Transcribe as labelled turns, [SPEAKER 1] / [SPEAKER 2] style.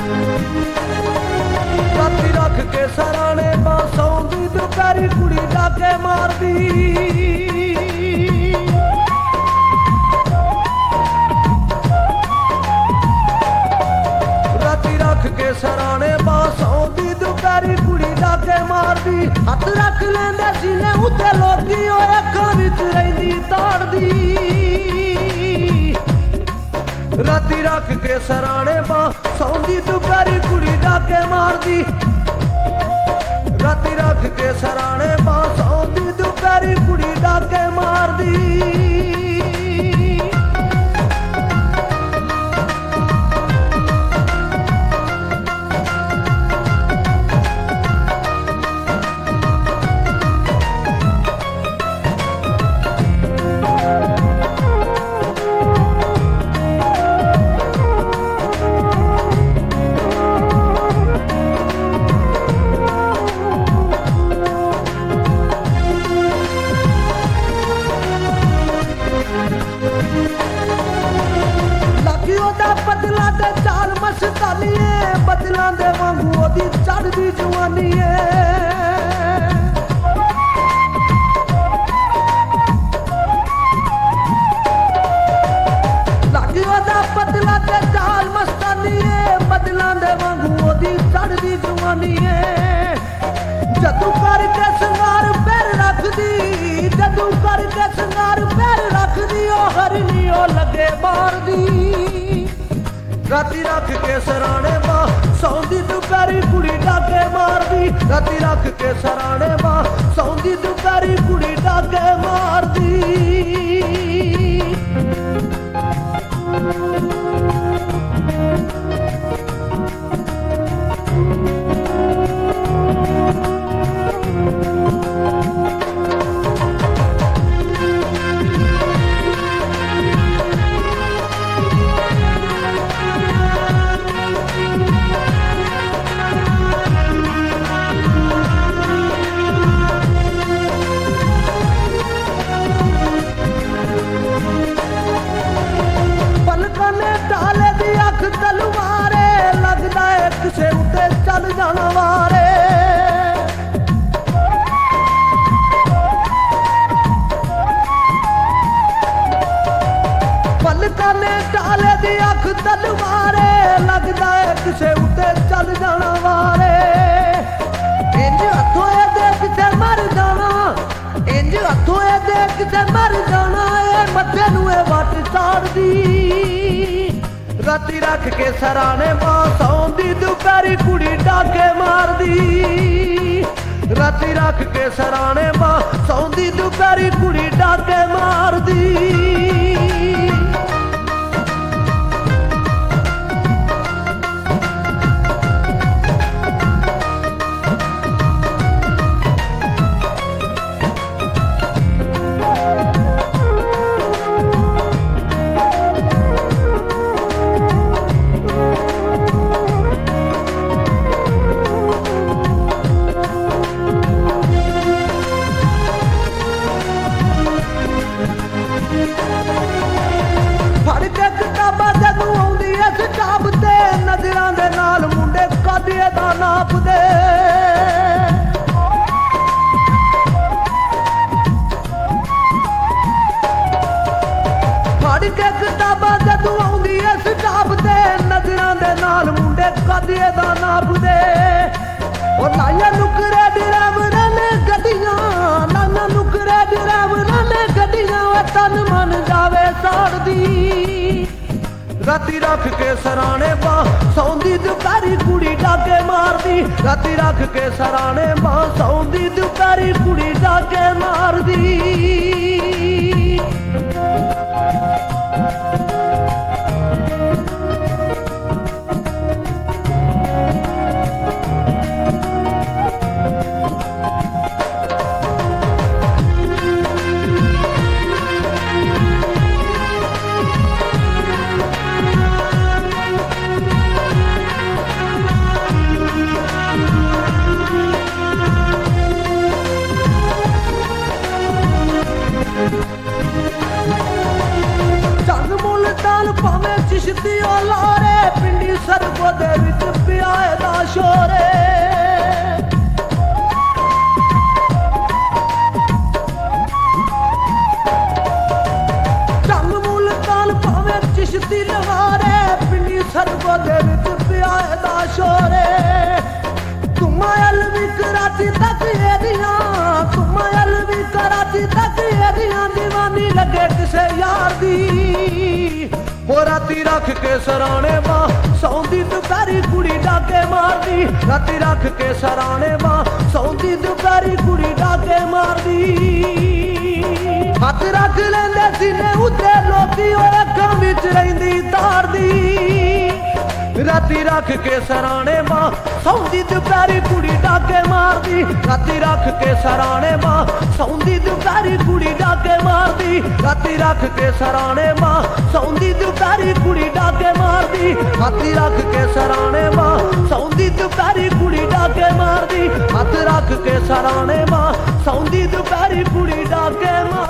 [SPEAKER 1] ਰਾਤੀ ਰੱਖ ਕੇ ਸਰਾਣੇ ਸੌਂਦੀ ਦੁਪਹਿਰੀ ਕੁੜੀ ਡਾਕੇ ਮਾਰਦੀ। ਰਾਤੀ ਰੱਖ ਕੇ ਸਰਾਣੇ ਸੌਂਦੀ ਦੁਪਹਿਰੀ ਕੁੜੀ ਡਾਕੇ ਮਾਰਦੀ। ਹੱਥ ਰੱਖ ਲੈਂਦੇ ਸੀਨੇ ਉੱਤੇ ਲੋਕੀ ਉਹ ਅੱਖਾਂ ਵਿੱਚ ਰਹਿੰਦੀ ਤਾੜਦੀ। ਰਾਤੀ ਰੱਖ ਕੇ ਸਰਾਣੇ ਸੌਂਦੀ ਦੁਪਹਿਰੀ ਕੁੜੀ ਡਾਕੇ ਮਾਰਦੀ। ਰਾਤੀ ਰੱਖ ਕੇ ਸਰਾਣੇ ਸੌਂਦੀ ਦੁਪਹਿਰੀ ਕੁੜੀ ਡਾਕੇ ਮਾਰਦੀ। ਬਦਲਾਂ ਦੇ ਚਾਲ ਮਸਤਾਨੀਏ ਬਦਲਾਂ ਦੇ ਵਾਂਗੂ ਉਹਦੀ ਚੜ੍ਹਦੀ ਜਵਾਨੀ ਏ। ਲੱਗੀ ਉਹਦਾ ਬਦਲਾਂ ਦੇ ਚਾਲ ਮਸਤਾਨੀਏ ਬਦਲਾਂ ਦੇ ਵਾਂਗੂ ਉਹਦੀ ਚੜ੍ਹਦੀ ਜਵਾਨੀ ਏ। ਜਦੋਂ ਕਰਕੇ ਸੰਗਾਰ ਪੈਰ ਰੱਖਦੀ ਜਦੋਂ ਕਰਕੇ ਸੰਗਾਰ ਪੈਰ ਰੱਖਦੀ ਉਹ ਹਰਨੀ ਉਹ ਲੱਗੇ ਮਾਰਦੀ। ਰਾਤੀ ਰੱਖ ਕੇ ਸਰਾਣੇ ਸੌਂਦੀ ਦੁਪਹਿਰੀ ਕੁੜੀ ਡਾਕੇ ਮਾਰਦੀ। ਰਾਤੀ ਰੱਖ ਕੇ ਸਰਾਣੇ ਸੌਂਦੀ ਦੁਪਹਿਰੀ ਕੁੜੀ ਡਾਕੇ ਮਾਰਦੀ। ਢਾਲੇ ਦੀ ਅੱਖ ਤਲਵਾਰੇ ਲੱਗਦਾ ਏ ਕਿਸੇ ਉੱਤੇ ਚੱਲ ਜਾਣਾ ਵਾਰੇ। ਪਲਕਾਂ ਨੇ ਢਾਲੇ ਦੀ ਅੱਖ ਤਲਵਾਰੇ ਲੱਗਦਾ ਏ ਕਿਸੇ ਉੱਤੇ ਚੱਲ ਜਾਣਾ ਵਾਰੇ। ਇੰਜ ਹੱਥੋਂ ਇਹਦੇ ਕਿਤੇ ਮਰ ਜਾਣਾ ਇੰਜ ਹੱਥੋਂ ਇਹਦੇ ਕਿਤੇ ਮਰ ਜਾਣਾ ਏ ਮੱਥੇ ਨੂੰ ਇਹ ਵੱਟ ਚਾੜਦੀ। ਰਾਤੀ ਰੱਖ ਕੇ ਸਰਾਣੇ ਸੌਂਦੀ ਦੁਪਹਿਰੀ ਕੁੜੀ ਡਾਕੇ ਮਾਰਦੀ। ਰਾਤੀ ਰੱਖ ਕੇ ਸਰਾਣੇ ਸੌਂਦੀ ਦੁਪਹਿਰੀ ਕੁੜੀ ਡਾਕੇ ਮਾਰਦੀ। ਫੜ ਕੇ ਕਿਤਾਬਾਂ ਜਦੋਂ ਆਉਂਦੀ ਇਸ ਟਾਪ ਤੇ ਨਜ਼ਰਾਂ ਦੇ ਨਾਲ ਮੁੰਡੇ ਕਾਦੀਏ ਦਾ ਨਾਪਦੇ। ਫੜ ਕੇ ਕਿਤਾਬਾਂ ਜਦੋਂ ਆਉਂਦੀ ਇਸ ਟਾਪ ਤੇ ਨਜ਼ਰਾਂ ਦੇ ਨਾਲ ਮੁੰਡੇ ਕਾਦੀਏ ਦਾ ਨਾਪਦੇ। ਉਹ ਲਾਇਆ ਨੁਕਰੇ ਡਰਾਈਵਰਾਂ ਨੇ ਗੱਡੀਆਂ ਲਾਇਆ ਨੁਕਰੇ ਡਰਾਈਵਰਾਂ ਨੇ ਗੱਡੀਆਂ ਉਹ ਤਨ ਮਨ ਜਾਵੇ ਸਾੜਦੀ। ਰਾਤੀ ਰੱਖ ਕੇ ਸਰਾਣੇ ਸੌਂਦੀ ਦੁਪਹਿਰੀ ਕੁੜੀ ਡਾਕੇ ਮਾਰਦੀ। ਰਾਤੀ ਰੱਖ ਕੇ ਸਰਾਣੇ ਸੌਂਦੀ ਦੁਪਹਿਰੀ ਕੁੜੀ ਡਾਕੇ ਮਾਰਦੀ। ਸ਼ੋਰੇ ਚਿਸ਼ਤੀ ਲਵਾਰੇ ਪਿੰਡੀ ਸਰਗੋ ਦੇ ਵਿੱਚ ਪਿਆ ਇਹਦਾ ਸ਼ੋਰੇ ਤੁਮਾਇਲ ਵੀ ਕਰਾਚੀ ਤੱਕ ਇਹਦੀਆਂ ਤੁਮਾਇਲ ਵੀ ਕਰਾਚੀ ਤੱਕ ਇਹਦੀਆਂ ਦੀਵਾਨੀ ਲੱਗੇ ਕਿਸੇ ਯਾਰ ਦੀ ਹੋ ਰਾਤੀ ਰੱਖ ਕੇ ਸਰਾਣੇ ਮਾਂ ਸੌਂਦੀ ਦੁਪਹਿਰੀ ਕੁੜੀ ਡਾਕੇ ਮਾਰਦੀ ਰਾਤੀ ਰੱਖ ਕੇ ਸਰਾਣੇ ਮਾਂ ਸੌਂਦੀ ਦੁਪਹਿਰੀ ਕੁੜੀ ਡਾਕੇ ਮਾਰਦੀ ਹੱਥ ਰੱਖ ਲੈਂਦੇ ਸੀਨੇ ਉੱਤੇ ਲੋਕੀ ਉਹ ਅੱਖਾਂ ਵਿੱਚ ਰਹਿੰਦੀ ਤਾਰਦੀ ਰਾਤੀ ਰੱਖ ਕੇ ਸਰਾਣੇ ਮਾਂ ਸੌਂਦੀ ਦੁਪਹਿਰੀ ਕੁੜੀ ਡਾਕੇ ਮਾਰਦੀ ਰਾਤੀ ਰੱਖ ਕੇ ਸਰਾਣੇ ਮਾਂ ਸੌਂਦੀ ਦੁਪਹਿਰੀ ਕੁੜੀ ਡਾਕੇ ਮਾਰਦੀ ਰਾਤੀ ਰੱਖ ਕੇ ਸਰਾਣੇ ਮਾਂ ਸੌਂਦੀ ਦੁਪਹਿਰੀ ਕੁੜੀ ਡਾਕੇ ਮਾਰਦੀ ਰਾਤੀ ਰੱਖ ਕੇ ਸਰਾਣੇ ਮਾਂ ਸੌਂਦੀ ਦੁਪਹਿਰੀ ਕੁੜੀ ਡਾਕੇ ਮਾਰਦੀ ਹੱਥ ਰੱਖ ਕੇ ਸਰਾਣੇ ਮਾਂ ਸੌਂਦੀ ਦੁਪਹਿਰੀ ਕੁੜੀ ਡਾਕੇ ਮਾਰਦੀ